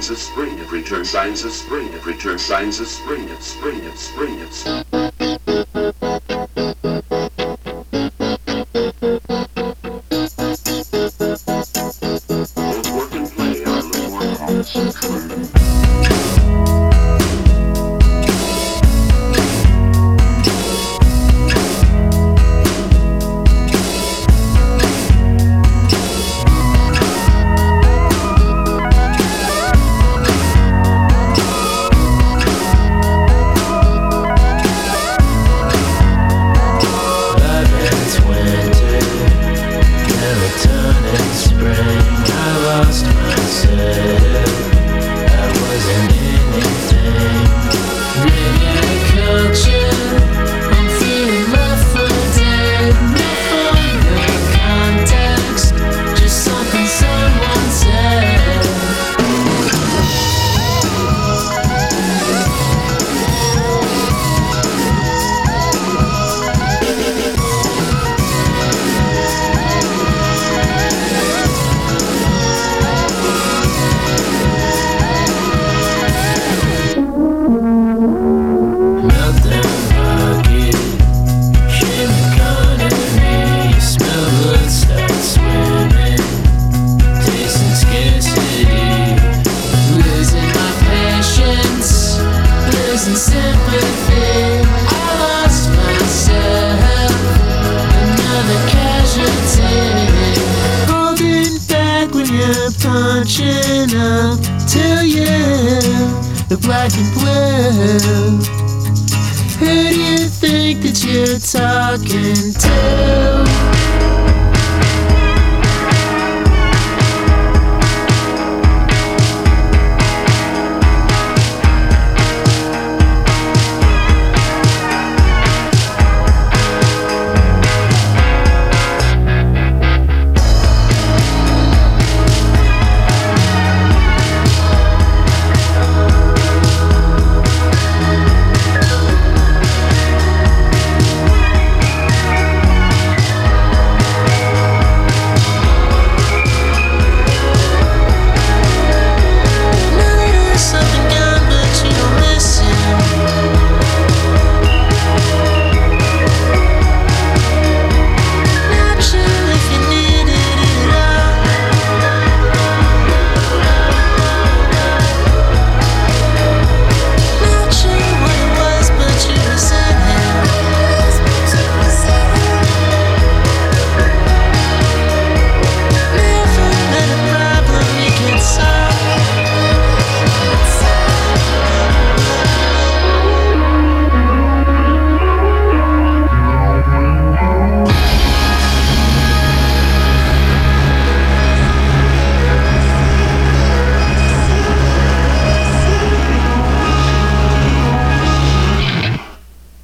signs of spring have returned, signs of spring have returned, signs of spring have spring have spring have spring. Both work and play are a little more concentrated. Punching up till you the black and blue. Who do you think that you're talking to?